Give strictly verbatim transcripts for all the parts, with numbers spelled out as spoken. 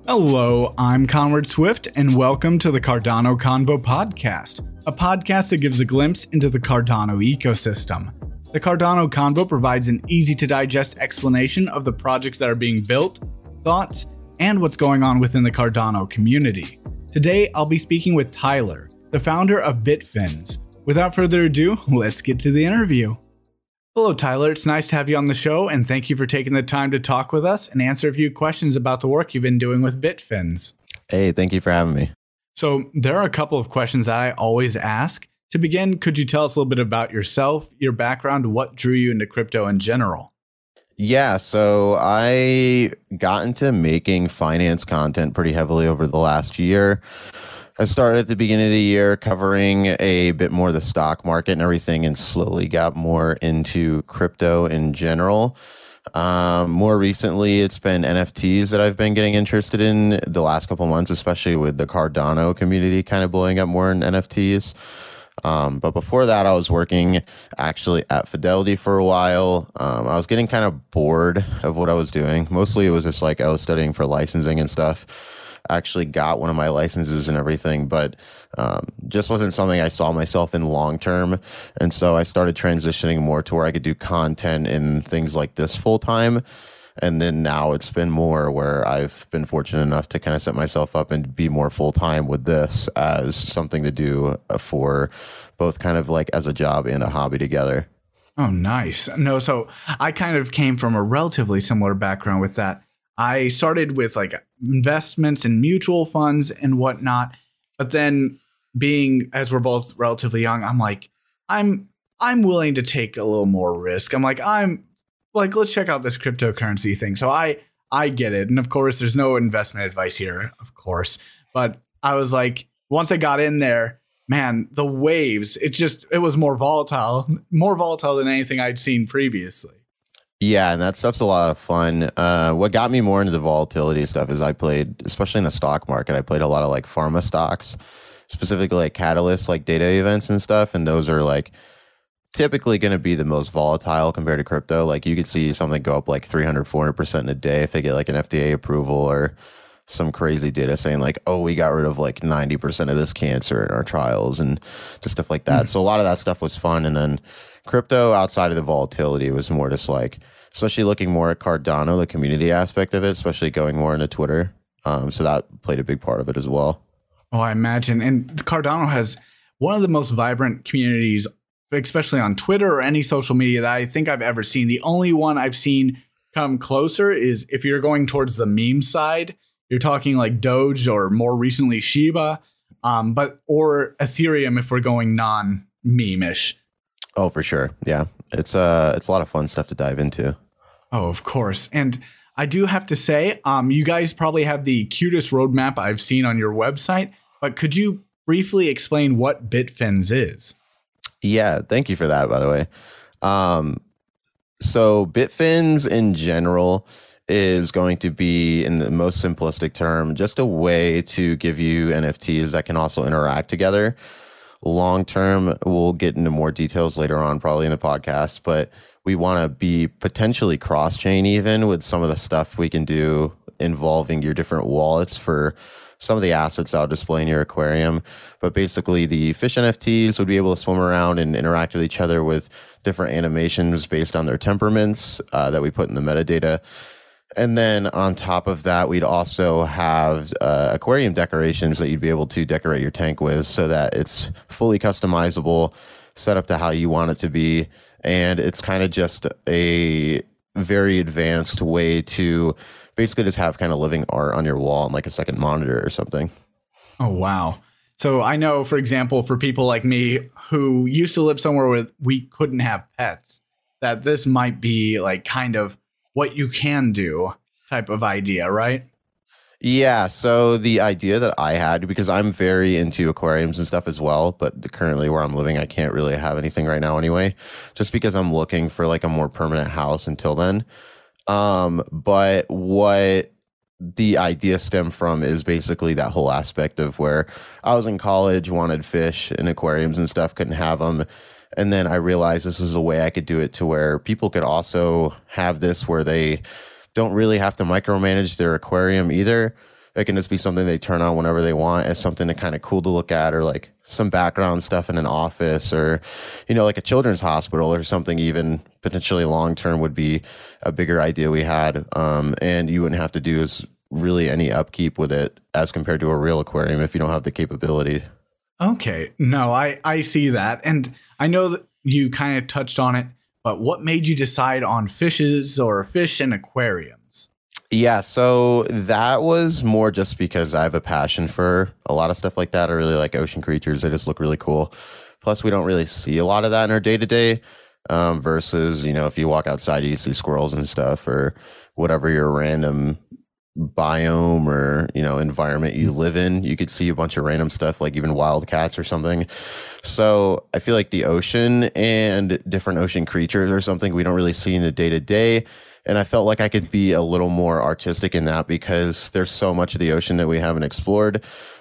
Hello, I'm Conrad Swift, and welcome to the Cardano Convo podcast, a podcast that gives a glimpse into the Cardano ecosystem. The Cardano Convo provides an easy-to-digest explanation of the projects that are being built, thoughts, and what's going on within the Cardano community. Today, I'll be speaking with Tyler, the founder of Bitfins. Without further ado, let's get to the interview. Hello, Tyler. It's nice to have you on the show, and thank you for taking the time to talk with us and answer a few questions about the work you've been doing with Bitfins. Hey, thank you for having me. So there are a couple of questions that I always ask. To begin, could you tell us a little bit about yourself, your background, what drew you into crypto in general? Yeah, so I got into making finance content pretty heavily over the last year. I started at the beginning of the year covering a bit more the stock market and everything, and slowly got more into crypto in general. Um, more recently, it's been N F Ts that I've been getting interested in the last couple months, especially with the Cardano community kind of blowing up more in N F Ts. Um, but before that, I was working actually at Fidelity for a while. Um, I was getting kind of bored of what I was doing. Mostly it was just like I was studying for licensing and stuff. Actually got one of my licenses and everything, but um, just wasn't something I saw myself in long term. And so I started transitioning more to where I could do content and things like this full time. And then now it's been more where I've been fortunate enough to kind of set myself up and be more full time with this as something to do for both kind of like as a job and a hobby together. Oh, nice. No, so I kind of came from a relatively similar background with that. I started with like investments and mutual funds and whatnot, but then being, as we're both relatively young, I'm like, I'm I'm willing to take a little more risk. I'm like, I'm like, let's check out this cryptocurrency thing. So I I get it. And of course, there's no investment advice here, of course. But I was like, once I got in there, man, the waves, it just, it was more volatile, more volatile than anything I'd seen previously. Yeah, and that stuff's a lot of fun. Uh, what got me more into the volatility stuff is I played, especially in the stock market, I played a lot of like pharma stocks, specifically like catalysts, like data events and stuff. And those are like typically going to be the most volatile compared to crypto. Like you could see something go up like three hundred, four hundred percent in a day if they get like an F D A approval or some crazy data saying like, oh, we got rid of like ninety percent of this cancer in our trials and just stuff like that. Mm. So a lot of that stuff was fun. And then crypto outside of the volatility was more just like, especially looking more at Cardano, the community aspect of it, especially going more into Twitter. Um, so that played a big part of it as well. Oh, I imagine. And Cardano has one of the most vibrant communities, especially on Twitter or any social media that I think I've ever seen. The only one I've seen come closer is if you're going towards the meme side, you're talking like Doge or more recently Shiba, um, but or Ethereum if we're going non-meme-ish. Oh, for sure. Yeah. It's uh it's a lot of fun stuff to dive into. Oh, of course. And I do have to say, um, you guys probably have the cutest roadmap I've seen on your website, but could you briefly explain what Bitfins is? Yeah, thank you for that, by the way. Um, so Bitfins in general is going to be, in the most simplistic term, just a way to give you N F Ts that can also interact together. Long term, we'll get into more details later on, probably in the podcast, but we want to be potentially cross-chain even with some of the stuff we can do involving your different wallets for some of the assets I'll display in your aquarium. But basically, the fish N F Ts would be able to swim around and interact with each other with different animations based on their temperaments uh, that we put in the metadata. And then on top of that, we'd also have uh, aquarium decorations that you'd be able to decorate your tank with so that it's fully customizable, set up to how you want it to be. And it's kind of just a very advanced way to basically just have kind of living art on your wall and like a second monitor or something. Oh, wow. So I know, for example, for people like me who used to live somewhere where we couldn't have pets, that this might be like kind of what you can do type of idea, right? Yeah, so the idea that I had, because I'm very into aquariums and stuff as well, but the, currently where I'm living, I can't really have anything right now anyway, just because I'm looking for like a more permanent house until then. Um, but what the idea stemmed from is basically that whole aspect of where I was in college, wanted fish and aquariums and stuff, couldn't have them. And then I realized this is a way I could do it to where people could also have this where they don't really have to micromanage their aquarium either. It can just be something they turn on whenever they want as something to kind of cool to look at, or like some background stuff in an office, or, you know, like a children's hospital or something, even potentially long term would be a bigger idea we had. Um, and you wouldn't have to do as really any upkeep with it as compared to a real aquarium if you don't have the capability. Okay. No, I, I see that. And I know that you kind of touched on it, but what made you decide on fishes or fish and aquariums? Yeah, so that was more just because I have a passion for a lot of stuff like that. I really like ocean creatures. They just look really cool. Plus, we don't really see a lot of that in our day to day versus, you know, if you walk outside, you see squirrels and stuff, or whatever your random biome or, you know, environment you live in. You could see a bunch of random stuff, like even wildcats or something. So I feel like the ocean and different ocean creatures are something we don't really see in the day to day. And I felt like I could be a little more artistic in that because there's so much of the ocean that we haven't explored.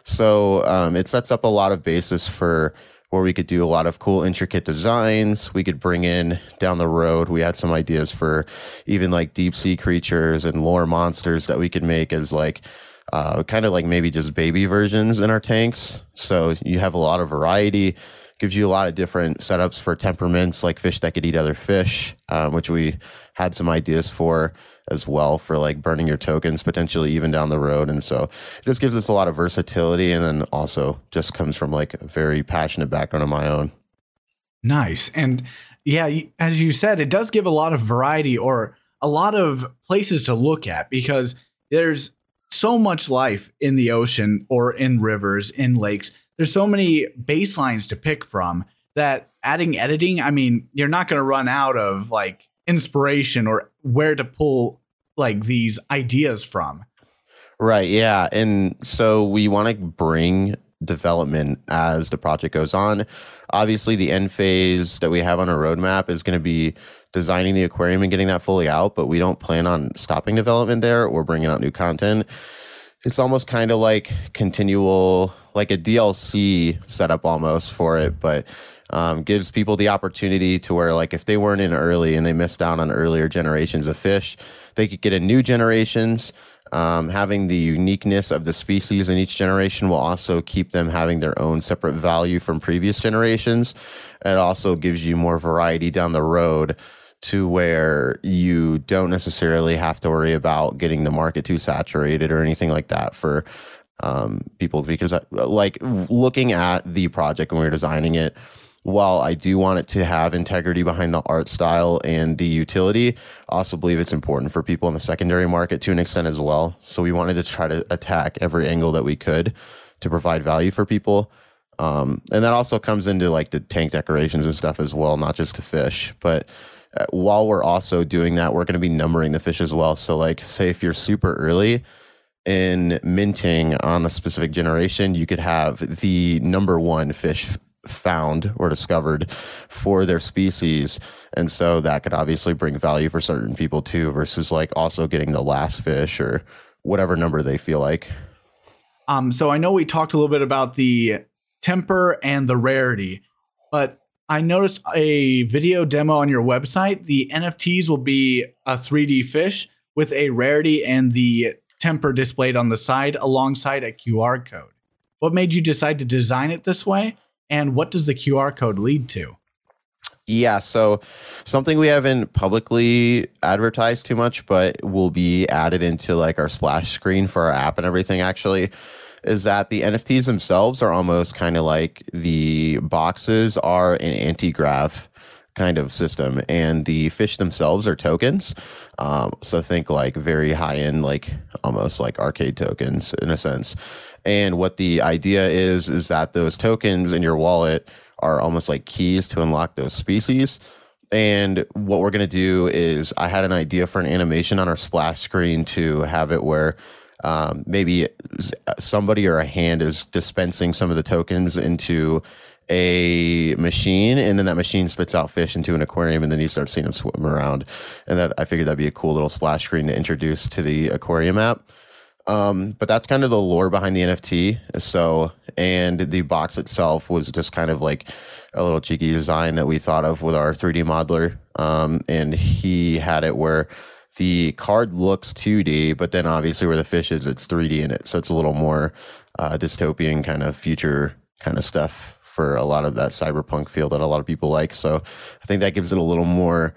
So um, it sets up a lot of basis for where we could do a lot of cool, intricate designs. We could bring in down the road. We had some ideas for even like deep sea creatures and lore monsters that we could make as like uh, kind of like maybe just baby versions in our tanks. So you have a lot of variety. Gives you a lot of different setups for temperaments, like fish that could eat other fish, um, which we had some ideas for as well, for like burning your tokens potentially even down the road. And so it just gives us a lot of versatility, and then also just comes from like a very passionate background of my own. Nice. And yeah, as you said, it does give a lot of variety, or a lot of places to look at, because there's so much life in the ocean or in rivers, in lakes. There's so many baselines to pick from that adding editing, I mean, you're not going to run out of like inspiration or where to pull like these ideas from. Right. Yeah. And so we want to bring development as the project goes on. Obviously, the end phase that we have on our roadmap is going to be designing the aquarium and getting that fully out, but we don't plan on stopping development there or bringing out new content. It's almost kind of like continual, like a D L C setup almost for it, but um, gives people the opportunity to where, like, if they weren't in early and they missed out on earlier generations of fish, they could get in new generations. Um, having the uniqueness of the species in each generation will also keep them having their own separate value from previous generations. And it also gives you more variety down the road, to where you don't necessarily have to worry about getting the market too saturated or anything like that for um, people. Because I, like looking at the project when we were designing it, while I do want it to have integrity behind the art style and the utility, I also believe it's important for people in the secondary market to an extent as well. So we wanted to try to attack every angle that we could to provide value for people. Um, and that also comes into like the tank decorations and stuff as well, not just the fish. But uh, while we're also doing that, we're going to be numbering the fish as well. So like, say if you're super early in minting on a specific generation, you could have the number one fish found or discovered for their species. And so that could obviously bring value for certain people too, versus like also getting the last fish or whatever number they feel like. Um, so I know we talked a little bit about the temper and the rarity, but I noticed a video demo on your website. The N F Ts will be a three D fish with a rarity and the temper displayed on the side alongside a Q R code. What made you decide to design it this way? And what does the Q R code lead to? Yeah, so something we haven't publicly advertised too much, but will be added into like our splash screen for our app and everything actually, is that the N F Ts themselves are almost kind of like the boxes are an anti-grav kind of system, and the fish themselves are tokens. Um, so think like very high-end, like almost like arcade tokens in a sense. And what the idea is, is that those tokens in your wallet are almost like keys to unlock those species. And what we're going to do is, I had an idea for an animation on our splash screen to have it where um, maybe somebody or a hand is dispensing some of the tokens into a machine, and then that machine spits out fish into an aquarium, and then you start seeing them swim around. And that, I figured that'd be a cool little splash screen to introduce to the aquarium app. Um, but that's kind of the lore behind the N F T. So, and the box itself was just kind of like a little cheeky design that we thought of with our three D modeler. Um, and he had it where the card looks two D, but then obviously where the fish is, it's three D in it. So it's a little more uh, dystopian kind of future kind of stuff for a lot of that cyberpunk feel that a lot of people like. So I think that gives it a little more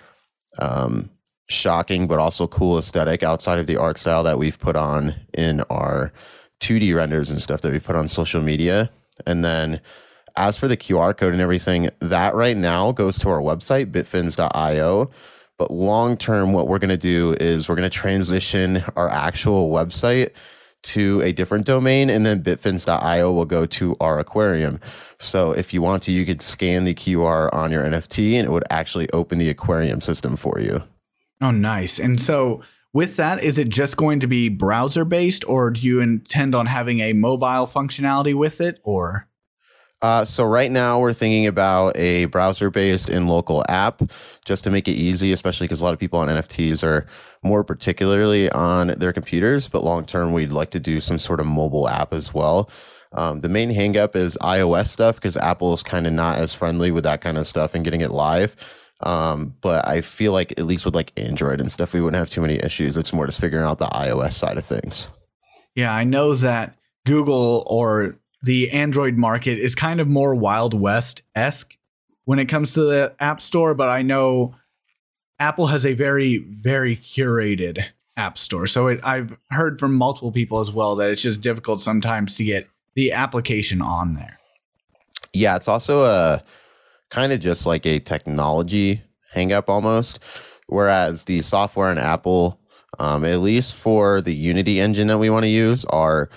um, shocking, but also cool aesthetic outside of the art style that we've put on in our two D renders and stuff that we put on social media. And then as for the Q R code and everything, that right now goes to our website, bitfins dot io. But long term, what we're going to do is we're going to transition our actual website to a different domain, and then bitfins dot io will go to our aquarium. So if you want to, you could scan the Q R on your N F T and it would actually open the aquarium system for you. Oh, nice. And so with that, is it just going to be browser based, or do you intend on having a mobile functionality with it, or? Uh, so right now we're thinking about a browser-based and local app just to make it easy, especially because a lot of people on N F Ts are more particularly on their computers, but long-term we'd like to do some sort of mobile app as well. Um, the main hang-up is iOS stuff because Apple is kind of not as friendly with that kind of stuff and getting it live. Um, but I feel like at least with like Android and stuff, we wouldn't have too many issues. It's more just figuring out the iOS side of things. Yeah, I know that Google or the Android market is kind of more Wild West-esque when it comes to the App Store, but I know Apple has a very, very curated App Store. So it, I've heard from multiple people as well that it's just difficult sometimes to get the application on there. Yeah, it's also a kind of just like a technology hang up almost, whereas the software in Apple, um, at least for the Unity engine that we want to use, are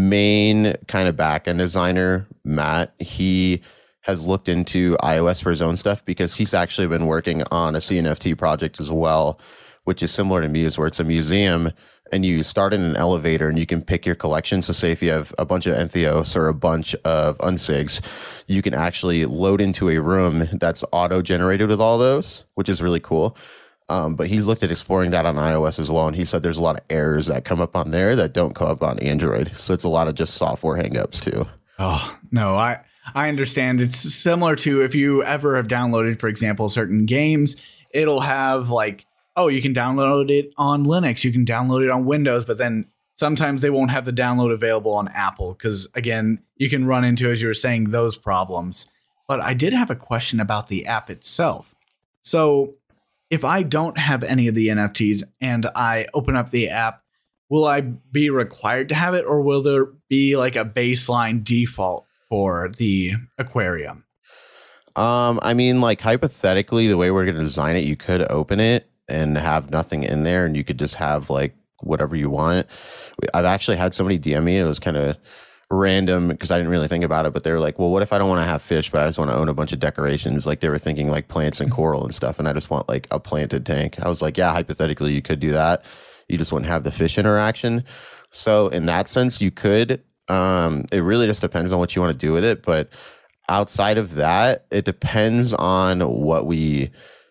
main kind of backend designer, Matt, he has looked into iOS for his own stuff because he's actually been working on a C N F T project as well, which is similar to Muse, where it's a museum and you start in an elevator and you can pick your collection. So say if you have a bunch of Entheos or a bunch of Unsigs, you can actually load into a room that's auto-generated with all those, which is really cool. Um, but he's looked at exploring that on iOS as well, and he said there's a lot of errors that come up on there that don't come up on Android. So it's a lot of just software hangups too. Oh, no, I, I understand. It's similar to if you ever have downloaded, for example, certain games, it'll have like, oh, you can download it on Linux, you can download it on Windows, but then sometimes they won't have the download available on Apple because, again, you can run into, as you were saying, those problems. But I did have a question about the app itself. So if I don't have any of the N F Ts and I open up the app, will I be required to have it, or will there be like a baseline default for the aquarium? Um, I mean, like hypothetically, the way we're going to design it, you could open it and have nothing in there, and you could just have like whatever you want. I've actually had somebody D M me. It was kind of random because I didn't really think about it, but they were like, well, what if I don't want to have fish, but I just want to own a bunch of decorations? Like they were thinking like plants and coral and stuff, and I just want like a planted tank. I was like, yeah, hypothetically you could do that. You just wouldn't have the fish interaction. So in that sense, you could. Um, it really just depends on what you want to do with it. But outside of that, it depends on what we,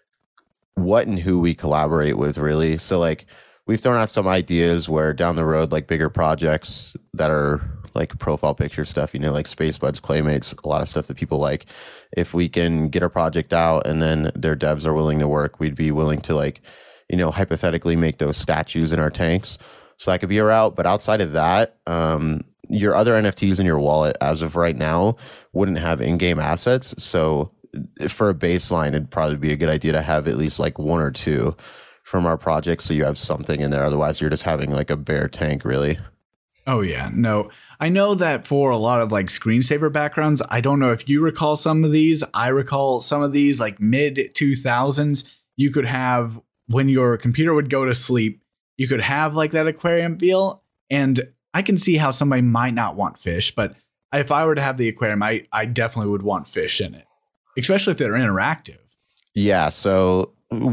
what and who we collaborate with, really. So like we've thrown out some ideas where down the road, like bigger projects that are like profile picture stuff, you know, like Space Buds, Claymates, a lot of stuff that people like. If we can get our project out and then their devs are willing to work, we'd be willing to like, you know, hypothetically make those statues in our tanks. So that could be a route. But outside of that, um, your other N F Ts in your wallet as of right now wouldn't have in-game assets. So for a baseline, it'd probably be a good idea to have at least like one or two from our project so you have something in there. Otherwise, you're just having like a bare tank, really. Oh, yeah. No, I know that for a lot of like screensaver backgrounds, I don't know if you recall some of these. I recall some of these like mid two thousands. You could have when your computer would go to sleep, you could have like that aquarium feel. And I can see how somebody might not want fish, but if I were to have the aquarium, I, I definitely would want fish in it, especially if they're interactive. Yeah. So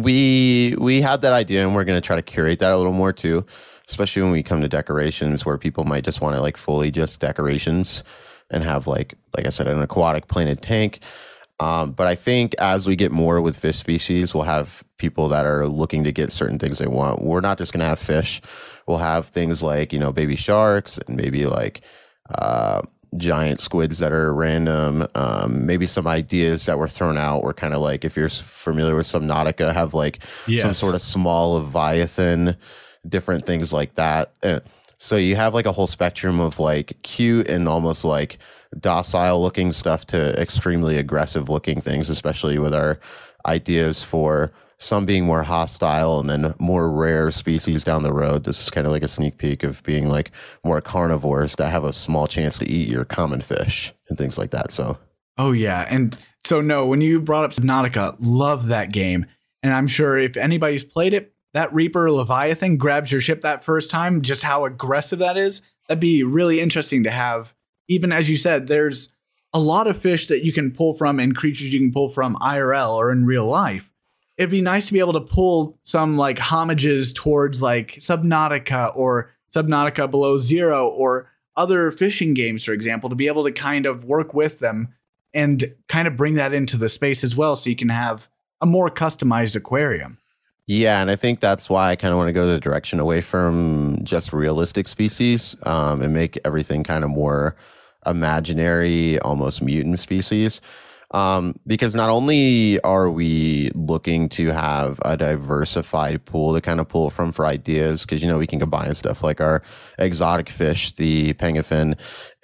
we we had that idea and we're going to try to curate that a little more too. Especially when we come to decorations where people might just want to like fully just decorations and have like, like I said, an aquatic planted tank. Um, but I think as we get more with fish species, we'll have people that are looking to get certain things they want. We're not just going to have fish. We'll have things like, you know, baby sharks and maybe like uh, giant squids that are random. Um, maybe some ideas that were thrown out were kind of like, if you're familiar with Subnautica, have like Yes. some sort of small Leviathan, different things like that. Uh, so you have like a whole spectrum of like cute and almost like docile looking stuff to extremely aggressive looking things, especially with our ideas for some being more hostile and then more rare species down the road. This is kind of like a sneak peek of being like more carnivores that have a small chance to eat your common fish and things like that. So, oh yeah. And so no, when you brought up Subnautica, love that game. And I'm sure if anybody's played it, that Reaper Leviathan grabs your ship that first time, just how aggressive that is. That'd be really interesting to have. Even as you said, there's a lot of fish that you can pull from and creatures you can pull from I R L or in real life. It'd be nice to be able to pull some like homages towards like Subnautica or Subnautica Below Zero or other fishing games, for example, to be able to kind of work with them and kind of bring that into the space as well. So you can have a more customized aquarium. yeah, and I think that's why I kind of want to go the direction away from just realistic species um, and make everything kind of more imaginary, almost mutant species. Um, because not only are we looking to have a diversified pool to kind of pull from for ideas, because, you know, we can combine stuff like our exotic fish, the penguin,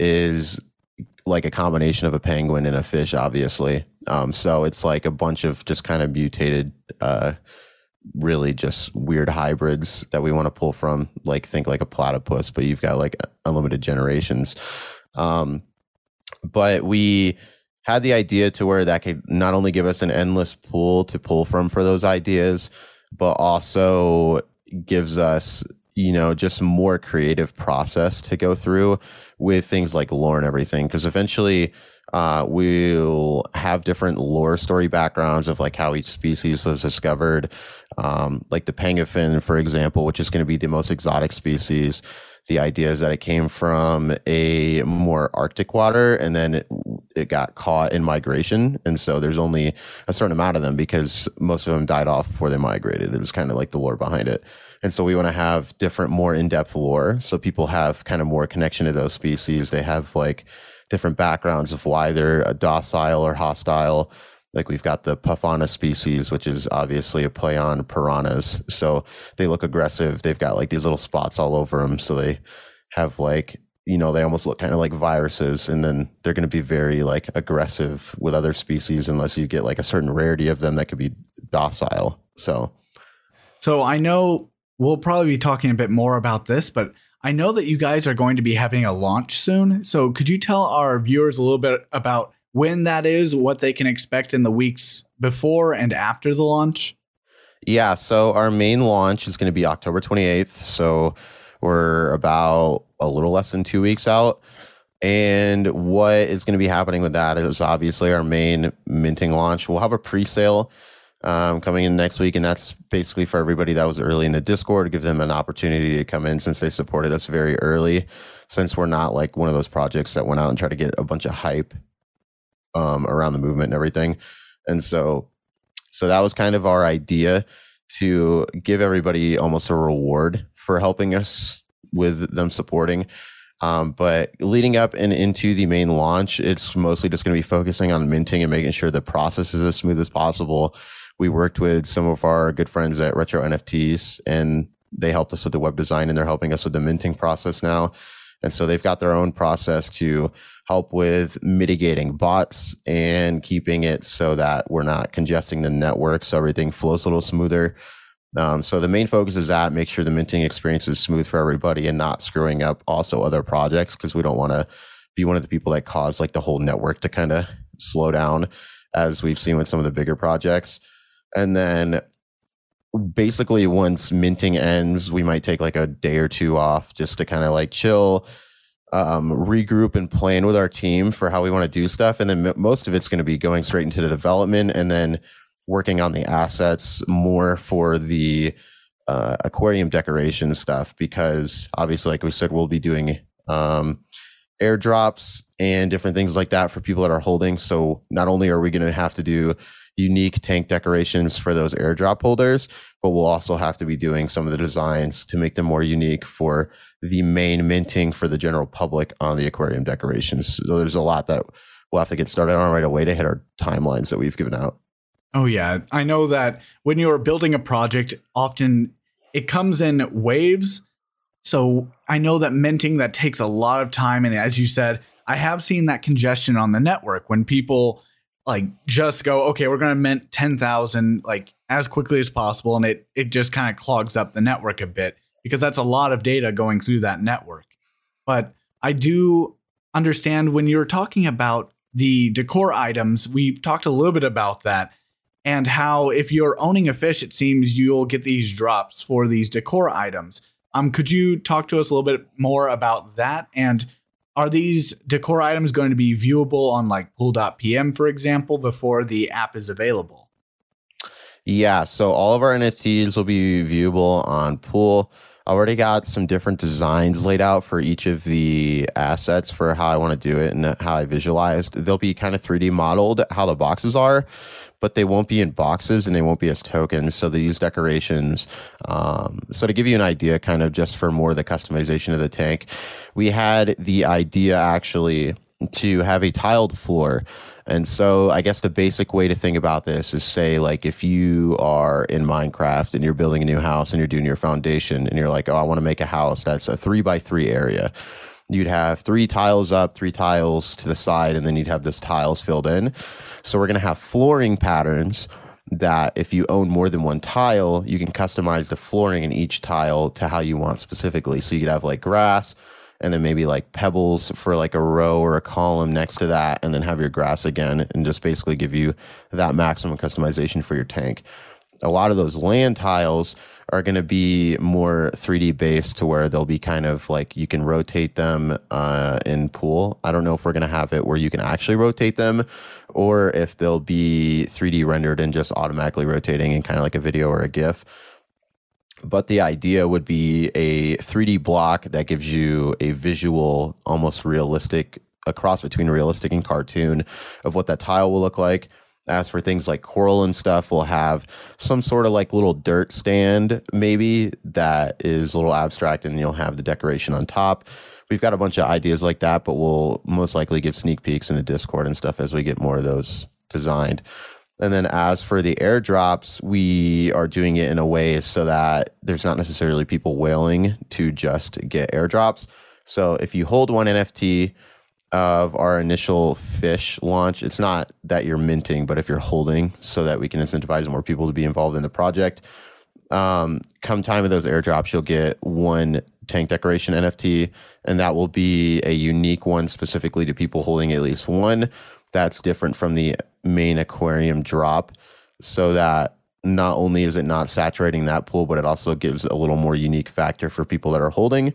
is like a combination of a penguin and a fish, obviously. Um, so it's like a bunch of just kind of mutated, uh, really just weird hybrids that we want to pull from, like think like a platypus, but you've got like unlimited generations. Um, but we had the idea to where that could not only give us an endless pool to pull from for those ideas, but also gives us, you know, just more creative process to go through with things like lore and everything. Because eventually uh, we'll have different lore story backgrounds of like how each species was discovered. Um, like the penguin, for example, which is going to be the most exotic species. The idea is that it came from a more Arctic water and then it, it got caught in migration. And so there's only a certain amount of them because most of them died off before they migrated. It was kind of like the lore behind it. And so we want to have different, more in-depth lore. So people have kind of more connection to those species. They have like different backgrounds of why they're docile or hostile. Like we've got the Puffana species, which is obviously a play on piranhas. So they look aggressive. They've got like these little spots all over them. So they have like, you know, they almost look kind of like viruses. And then they're going to be very like aggressive with other species unless you get like a certain rarity of them that could be docile. So, so I know we'll probably be talking a bit more about this, but I know that you guys are going to be having a launch soon. So could you tell our viewers a little bit about when that is, what they can expect in the weeks before and after the launch? Yeah, so our main launch is going to be October twenty-eighth. So we're about a little less than two weeks out. And what is going to be happening with that is obviously our main minting launch. We'll have a pre-sale um, coming in next week. And that's basically for everybody that was early in the Discord to give them an opportunity to come in since they supported us very early. Since we're not like one of those projects that went out and tried to get a bunch of hype um around the movement and everything. And so so that was kind of our idea, to give everybody almost a reward for helping us with them supporting. Um, but leading up and into the main launch, it's mostly just going to be focusing on minting and making sure the process is as smooth as possible. We worked with some of our good friends at Retro N F Ts, and they helped us with the web design, and they're helping us with the minting process now. And so they've got their own process to help with mitigating bots and keeping it so that we're not congesting the network, so everything flows a little smoother. Um, so the main focus is that, make sure the minting experience is smooth for everybody and not screwing up also other projects, because we don't want to be one of the people that cause like the whole network to kind of slow down, as we've seen with some of the bigger projects. And then basically once minting ends, we might take like a day or two off just to kind of like chill, um, regroup and plan with our team for how we want to do stuff. And then m- most of it's going to be going straight into the development and then working on the assets more for the uh, aquarium decoration stuff, because obviously, like we said, we'll be doing um, airdrops and different things like that for people that are holding. So not only are we going to have to do, unique tank decorations for those airdrop holders, but we'll also have to be doing some of the designs to make them more unique for the main minting for the general public on the aquarium decorations. So there's a lot that we'll have to get started on right away to hit our timelines that we've given out. Oh, yeah. I know that when you're building a project, often it comes in waves. So I know that minting, that takes a lot of time. And as you said, I have seen that congestion on the network when people like just go, okay, we're going to mint ten thousand like as quickly as possible. And it, it just kind of clogs up the network a bit because that's a lot of data going through that network. But I do understand when you're talking about the decor items, we've talked a little bit about that and how if you're owning a fish, it seems you'll get these drops for these decor items. Um, could you talk to us a little bit more about that? And are these decor items going to be viewable on like pool dot p m, for example, before the app is available? Yeah, so all of our N F Ts will be viewable on Pool. I already got some different designs laid out for each of the assets for how I want to do it and how I visualized. They'll be kind of three D modeled how the boxes are, but they won't be in boxes and they won't be as tokens. So they use decorations. Um, so to give you an idea, kind of just for more of the customization of the tank, we had the idea actually to have a tiled floor. And so I guess the basic way to think about this is say, like, if you are in Minecraft and you're building a new house and you're doing your foundation and you're like, oh, I want to make a house that's a three by three area. You'd have three tiles up, three tiles to the side, and then you'd have this tiles filled in. So we're going to have flooring patterns that if you own more than one tile, you can customize the flooring in each tile to how you want specifically. So you could have like grass, and then maybe like pebbles for like a row or a column next to that, and then have your grass again, and just basically give you that maximum customization for your tank. A lot of those land tiles are going to be more three D based to where they'll be kind of like you can rotate them uh, in Pool. I don't know if we're going to have it where you can actually rotate them or if they'll be three D rendered and just automatically rotating in kind of like a video or a GIF. But the idea would be a three D block that gives you a visual, almost realistic, a cross between realistic and cartoon of what that tile will look like. As for things like coral and stuff, we'll have some sort of like little dirt stand maybe that is a little abstract, and you'll have the decoration on top. We've got a bunch of ideas like that, but we'll most likely give sneak peeks in the Discord and stuff as we get more of those designed. And then as for the airdrops, we are doing it in a way so that there's not necessarily people wailing to just get airdrops. So if you hold one N F T of our initial fish launch, it's not that you're minting, but if you're holding, so that we can incentivize more people to be involved in the project. Um, come time of those airdrops, you'll get one tank decoration N F T, and that will be a unique one specifically to people holding at least one. That's different from the main aquarium drop, so that not only is it not saturating that pool, but it also gives a little more unique factor for people that are holding.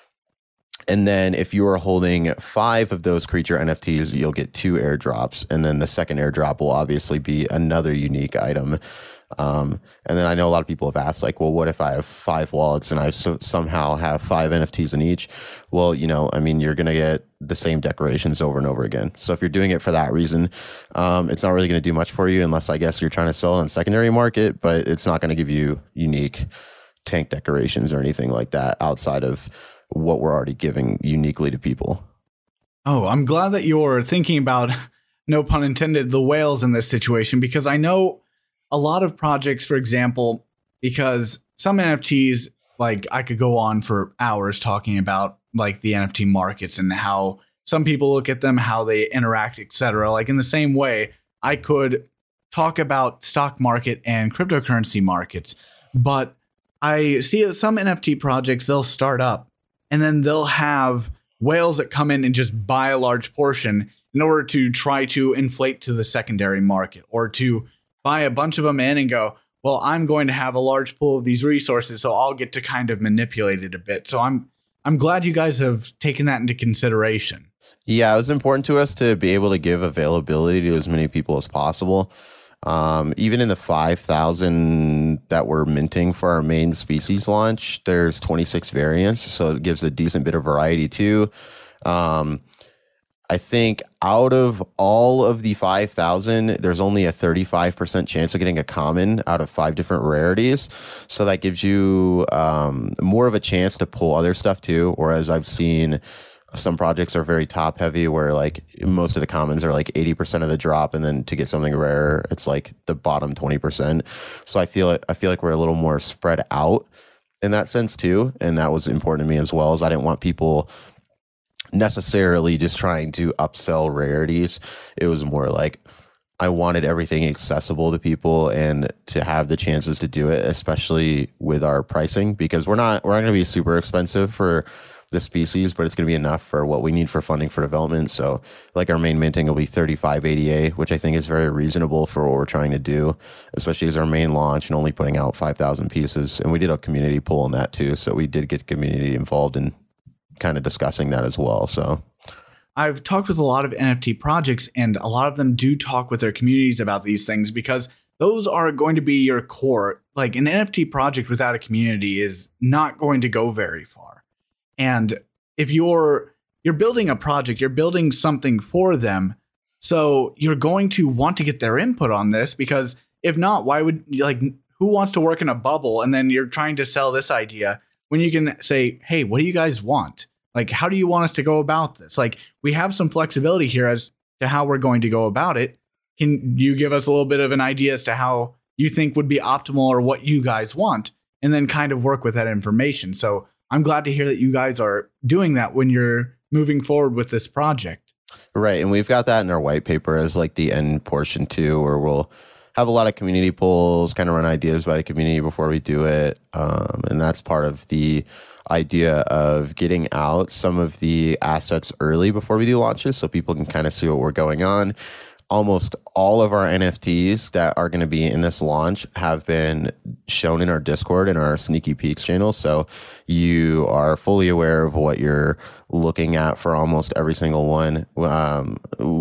And then if you are holding five of those creature N F Ts, you'll get two airdrops. And then the second airdrop will obviously be another unique item. Um, and then I know a lot of people have asked, like, well, what if I have five wallets and I so- somehow have five N F Ts in each? Well, you know, I mean, you're going to get the same decorations over and over again. So if you're doing it for that reason, um, it's not really going to do much for you unless I guess you're trying to sell it on secondary market, but it's not going to give you unique tank decorations or anything like that outside of what we're already giving uniquely to people. Oh, I'm glad that you're thinking about, no pun intended, the whales in this situation, because I know a lot of projects, for example, because some N F Ts, like I could go on for hours talking about like the N F T markets and how some people look at them, how they interact, et cetera. Like in the same way, I could talk about stock market and cryptocurrency markets, but I see that some N F T projects, they'll start up and then they'll have whales that come in and just buy a large portion in order to try to inflate to the secondary market, or to buy a bunch of them in and go, well, I'm going to have a large pool of these resources, so I'll get to kind of manipulate it a bit. So I'm I'm glad you guys have taken that into consideration. Yeah, it was important to us to be able to give availability to as many people as possible. Um, even in the five thousand that we're minting for our main species launch, there's twenty-six variants, so it gives a decent bit of variety too. Um, I think out of all of the five thousand, there's only a thirty-five percent chance of getting a common out of five different rarities. So that gives you um, more of a chance to pull other stuff too. Whereas I've seen some projects are very top heavy where like most of the commons are like eighty percent of the drop. And then to get something rare, it's like the bottom twenty percent. So I feel, I feel like we're a little more spread out in that sense too. And that was important to me as well, as I didn't want people necessarily just trying to upsell rarities. It was more like I wanted everything accessible to people and to have the chances to do it, especially with our pricing, because we're not we're not going to be super expensive for the species, but it's going to be enough for what we need for funding for development. So like our main minting will be thirty-five A D A, which I think is very reasonable for what we're trying to do, especially as our main launch and only putting out five thousand pieces. And we did a community poll on that too, so we did get the community involved in kind of discussing that as well. So I've talked with a lot of N F T projects, and a lot of them do talk with their communities about these things because those are going to be your core. Like an N F T project without a community is not going to go very far. And if you're you're building a project, you're building something for them, so you're going to want to get their input on this, because if not, why would like who wants to work in a bubble and then you're trying to sell this idea when you can say, hey, what do you guys want? Like, how do you want us to go about this? Like, we have some flexibility here as to how we're going to go about it. Can you give us a little bit of an idea as to how you think would be optimal or what you guys want, and then kind of work with that information? So I'm glad to hear that you guys are doing that when you're moving forward with this project. Right. And we've got that in our white paper as like the end portion too, where we'll have a lot of community polls, kind of run ideas by the community before we do it. Um, and that's part of the idea of getting out some of the assets early before we do launches so people can kind of see what we're going on. Almost all of our N F Ts that are going to be in this launch have been shown in our Discord and our Sneaky Peeks channel. So you are fully aware of what you're looking at for almost every single one. Um,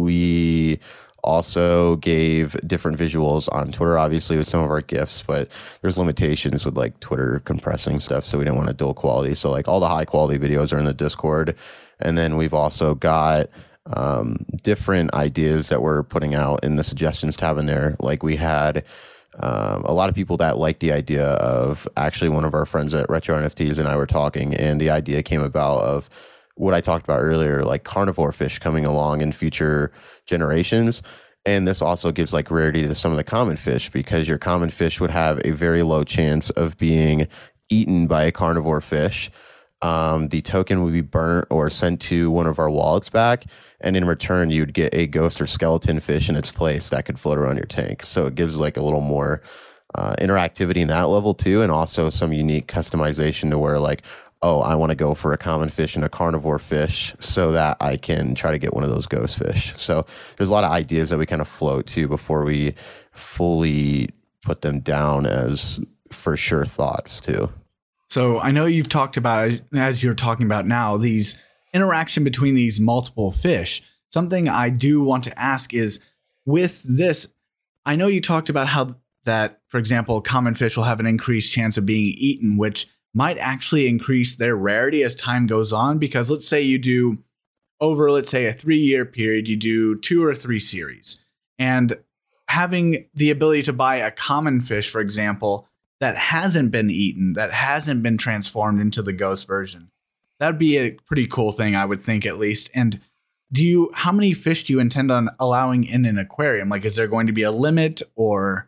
we also gave different visuals on Twitter, obviously, with some of our GIFs, but there's limitations with like Twitter compressing stuff, so we didn't want to dull quality. So like all the high quality videos are in the Discord. And then we've also got um, different ideas that we're putting out in the suggestions tab in there. Like we had um, a lot of people that liked the idea of, actually one of our friends at Retro N F Ts and I were talking, and the idea came about of what I talked about earlier, like carnivore fish coming along in future generations. And this also gives like rarity to some of the common fish, because your common fish would have a very low chance of being eaten by a carnivore fish. Um, the token would be burnt or sent to one of our wallets back, and in return you'd get a ghost or skeleton fish in its place that could float around your tank. So it gives like a little more uh, interactivity in that level too, and also some unique customization to where like, oh, I want to go for a common fish and a carnivore fish so that I can try to get one of those ghost fish. So there's a lot of ideas that we kind of float to before we fully put them down as for sure thoughts too. So I know you've talked about, as you're talking about now, these interaction between these multiple fish. Something I do want to ask is, with this, I know you talked about how that, for example, common fish will have an increased chance of being eaten, which might actually increase their rarity as time goes on. Because let's say you do over, let's say a three year period, you do two or three series, and having the ability to buy a common fish, for example, that hasn't been eaten, that hasn't been transformed into the ghost version, that'd be a pretty cool thing, I would think, at least. And do you, how many fish do you intend on allowing in an aquarium? Like, is there going to be a limit, or?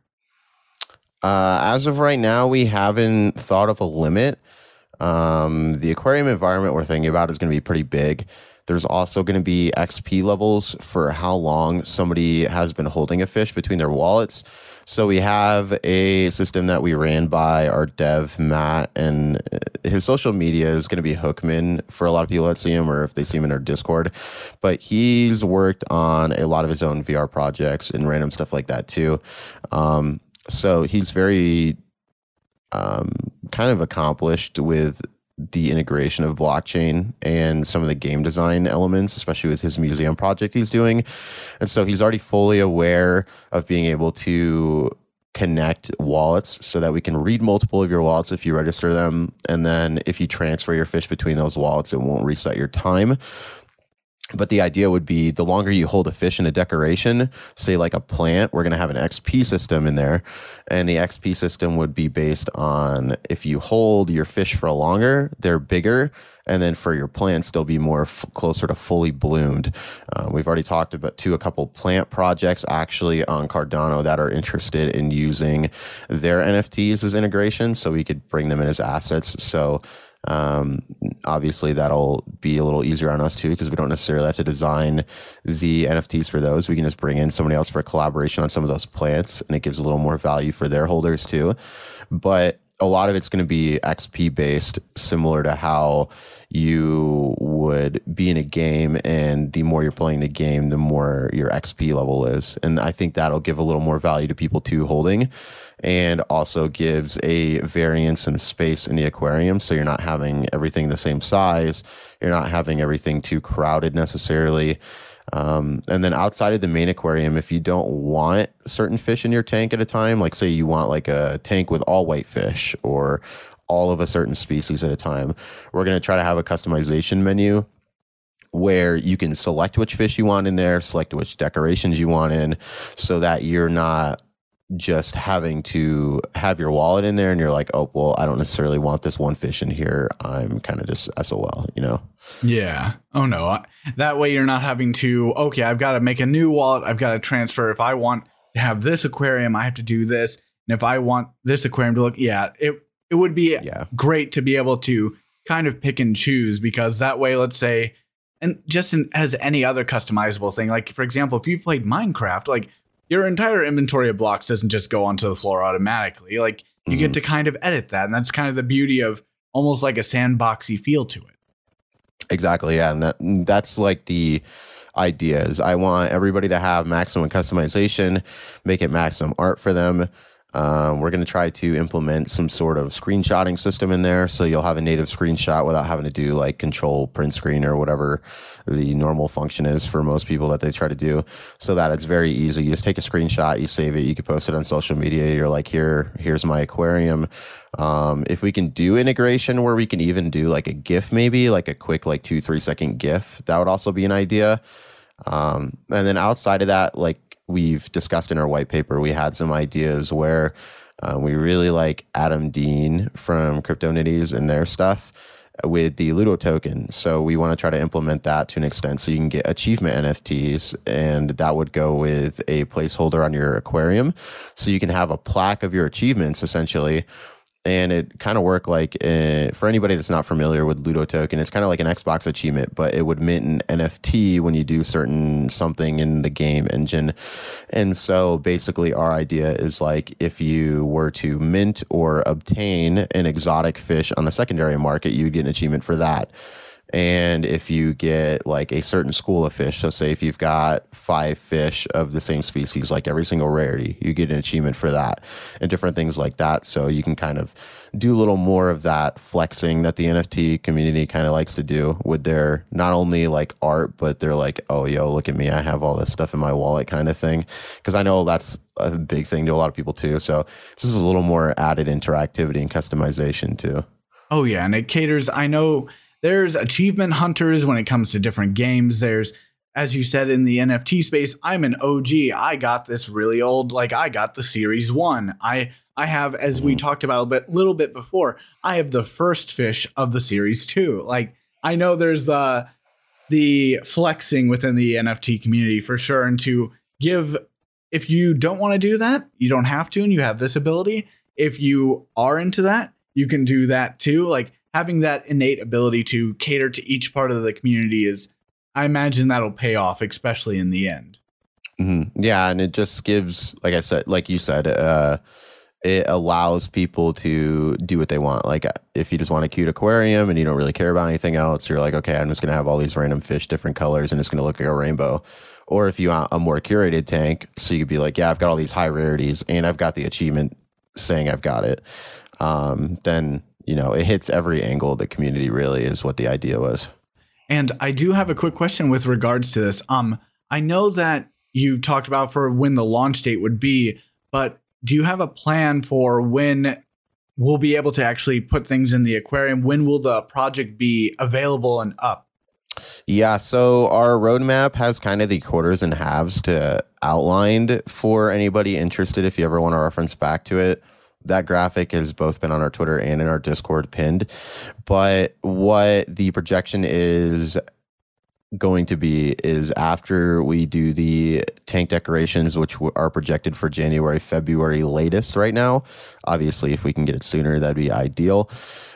Uh, as of right now, we haven't thought of a limit. Um, the aquarium environment we're thinking about is going to be pretty big. There's also going to be X P levels for how long somebody has been holding a fish between their wallets. So we have a system that we ran by our dev, Matt, and his social media is going to be Hookman for a lot of people that see him, or if they see him in our Discord. But he's worked on a lot of his own V R projects and random stuff like that too. Um, So he's very um, kind of accomplished with the integration of blockchain and some of the game design elements, especially with his museum project he's doing. And so he's already fully aware of being able to connect wallets so that we can read multiple of your wallets if you register them. And then if you transfer your fish between those wallets, it won't reset your time. But the idea would be the longer you hold a fish in a decoration, say like a plant, we're going to have an X P system in there. And the X P system would be based on if you hold your fish for longer, they're bigger. And then for your plants, they'll be more f- closer to fully bloomed. Uh, we've already talked about to a couple plant projects actually on Cardano that are interested in using their N F Ts as integration. So we could bring them in as assets. So Um, obviously that'll be a little easier on us too, because we don't necessarily have to design the N F Ts for those. We can just bring in somebody else for a collaboration on some of those plants, and it gives a little more value for their holders too. But a lot of it's going to be X P based, similar to how you would be in a game, and the more you're playing the game, the more your X P level is. And I think that'll give a little more value to people too holding, and also gives a variance in space in the aquarium. So you're not having everything the same size. You're not having everything too crowded necessarily. Um, and then outside of the main aquarium, if you don't want certain fish in your tank at a time, like say you want like a tank with all white fish or all of a certain species at a time, we're going to try to have a customization menu where you can select which fish you want in there, select which decorations you want in, so that you're not just having to have your wallet in there and you're like, oh, well, I don't necessarily want this one fish in here. I'm kind of just S O L, you know? Yeah. Oh, no. That way you're not having to, okay, I've got to make a new wallet. I've got to transfer. If I want to have this aquarium, I have to do this. And if I want this aquarium to look, yeah, it, it would be yeah. great to be able to kind of pick and choose, because that way, let's say, and just in, as any other customizable thing, like, for example, if you've played Minecraft, like, your entire inventory of blocks doesn't just go onto the floor automatically. Like, you mm-hmm. get to kind of edit that. And that's kind of the beauty of almost like a sandboxy feel to it. Exactly. Yeah. And that, that's like the idea is I want everybody to have maximum customization, make it maximum art for them. Um, we're going to try to implement some sort of screenshotting system in there. So you'll have a native screenshot without having to do like control print screen or whatever the normal function is for most people that they try to do, so that it's very easy. You just take a screenshot, you save it, you can post it on social media. You're like, here, here's my aquarium. Um, if we can do integration where we can even do like a GIF, maybe like a quick, like two, three second GIF, that would also be an idea. Um, and then outside of that, like we've discussed in our white paper, we had some ideas where uh, we really like Adam Dean from CryptoNitties and their stuff with the Ludo token. So we want to try to implement that to an extent so you can get achievement N F Ts, and that would go with a placeholder on your aquarium. So you can have a plaque of your achievements essentially. And it kind of worked like, uh, for anybody that's not familiar with Ludo token, it's kind of like an Xbox achievement, but it would mint an N F T when you do certain something in the game engine. And so basically our idea is like, if you were to mint or obtain an exotic fish on the secondary market, you get an achievement for that. And if you get like a certain school of fish, so say if you've got five fish of the same species, like every single rarity, you get an achievement for that and different things like that. So you can kind of do a little more of that flexing that the N F T community kind of likes to do with their not only like art, but they're like, oh, yo, look at me, I have all this stuff in my wallet kind of thing. Because I know that's a big thing to a lot of people too. So this is a little more added interactivity and customization too. Oh, yeah. And it caters, I know there's achievement hunters when it comes to different games. There's, as you said, in the N F T space, I'm an O G. I got this really old, like I got the Series one. I I have, as we talked about a bit, little bit before, I have the first fish of the Series two. Like, I know there's the the flexing within the N F T community for sure. And to give, if you don't want to do that, you don't have to, and you have this ability. If you are into that, you can do that too. Like, having that innate ability to cater to each part of the community is, I imagine that'll pay off, especially in the end. Mm-hmm. Yeah. And it just gives, like I said, like you said, uh, it allows people to do what they want. Like if you just want a cute aquarium and you don't really care about anything else, you're like, okay, I'm just going to have all these random fish, different colors, and it's going to look like a rainbow. Or if you want a more curated tank, so you could be like, yeah, I've got all these high rarities and I've got the achievement saying I've got it. Um, then you know, it hits every angle of the community, really, is what the idea was. And I do have a quick question with regards to this. Um, I know that you talked about for when the launch date would be, but do you have a plan for when we'll be able to actually put things in the aquarium? When will the project be available and up? Yeah, so our roadmap has kind of the quarters and halves to outlined for anybody interested if you ever want to reference back to it. That graphic has both been on our Twitter and in our Discord pinned. But what the projection is going to be is after we do the tank decorations, which are projected for January, February latest right now. Obviously, if we can get it sooner, that'd be ideal.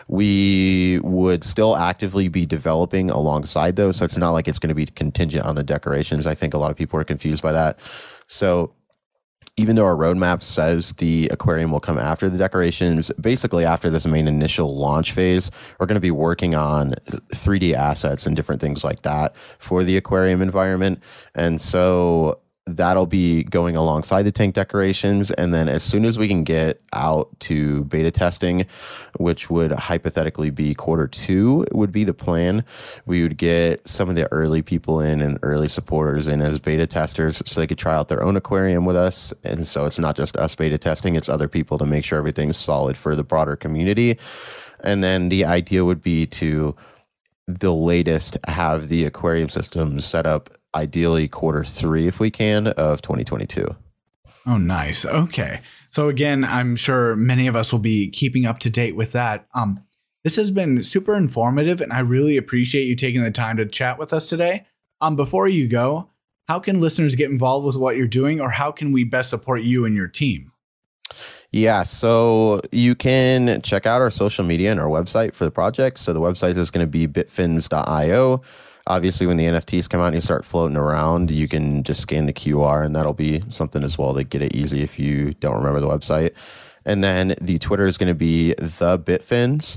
We would still actively be developing alongside those. So it's not like it's going to be contingent on the decorations. I think a lot of people are confused by that. So even though our roadmap says the aquarium will come after the decorations, basically after this main initial launch phase, we're going to be working on three D assets and different things like that for the aquarium environment. And so that'll be going alongside the tank decorations. And then as soon as we can get out to beta testing, which would hypothetically be quarter two would be the plan, we would get some of the early people in and early supporters in as beta testers so they could try out their own aquarium with us. And so it's not just us beta testing, it's other people to make sure everything's solid for the broader community. And then the idea would be to the latest have the aquarium system set up ideally quarter three, if we can, of twenty twenty-two. Oh, nice. Okay. So again, I'm sure many of us will be keeping up to date with that. Um, this has been super informative, and I really appreciate you taking the time to chat with us today. Um, before you go, how can listeners get involved with what you're doing, or how can we best support you and your team? Yeah, so you can check out our social media and our website for the project. So the website is going to be bitfins dot io. Obviously, when the N F Ts come out and you start floating around, you can just scan the Q R, and that'll be something as well to get it easy if you don't remember the website. And then the Twitter is going to be the Bitfins.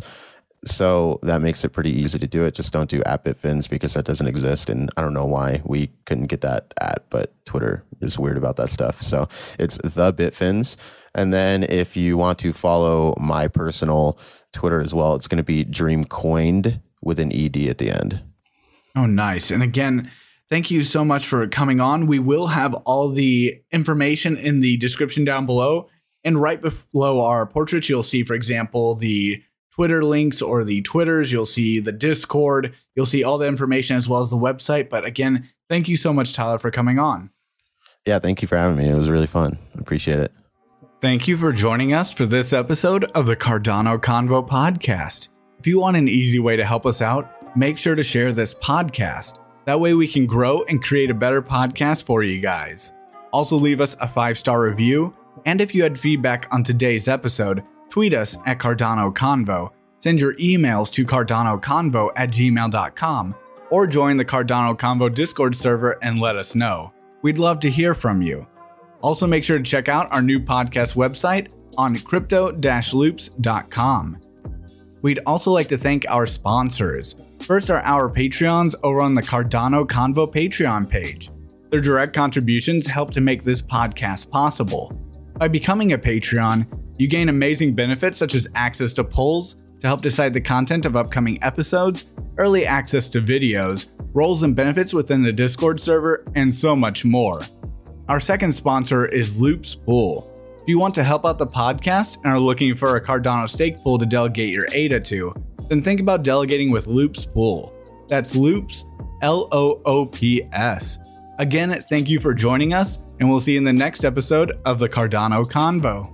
So that makes it pretty easy to do it. Just don't do at Bitfins because that doesn't exist. And I don't know why we couldn't get that at, but Twitter is weird about that stuff. So it's the Bitfins. And then if you want to follow my personal Twitter as well, it's going to be Dreamcoined with an E D at the end. Oh, nice. And again, thank you so much for coming on. We will have all the information in the description down below. And right below our portraits, you'll see, for example, the Twitter links or the Twitters. You'll see the Discord. You'll see all the information as well as the website. But again, thank you so much, Tyler, for coming on. Yeah, thank you for having me. It was really fun. Appreciate it. Thank you for joining us for this episode of the Cardano Convo podcast. If you want an easy way to help us out, make sure to share this podcast. That way we can grow and create a better podcast for you guys. Also leave us a five-star review. And if you had feedback on today's episode, tweet us at Cardano Convo, send your emails to cardanoconvo at gmail dot com, or join the Cardano Convo Discord server and let us know. We'd love to hear from you. Also make sure to check out our new podcast website on crypto dash loops dot com. We'd also like to thank our sponsors. First are our Patreons over on the Cardano Convo Patreon page. Their direct contributions help to make this podcast possible. By becoming a Patreon, you gain amazing benefits such as access to polls to help decide the content of upcoming episodes, early access to videos, roles and benefits within the Discord server, and so much more. Our second sponsor is Loops Pool. If you want to help out the podcast and are looking for a Cardano stake pool to delegate your A D A to, then think about delegating with Loops Pool. That's Loops, L O O P S. Again, thank you for joining us, and we'll see you in the next episode of the Cardano Convo.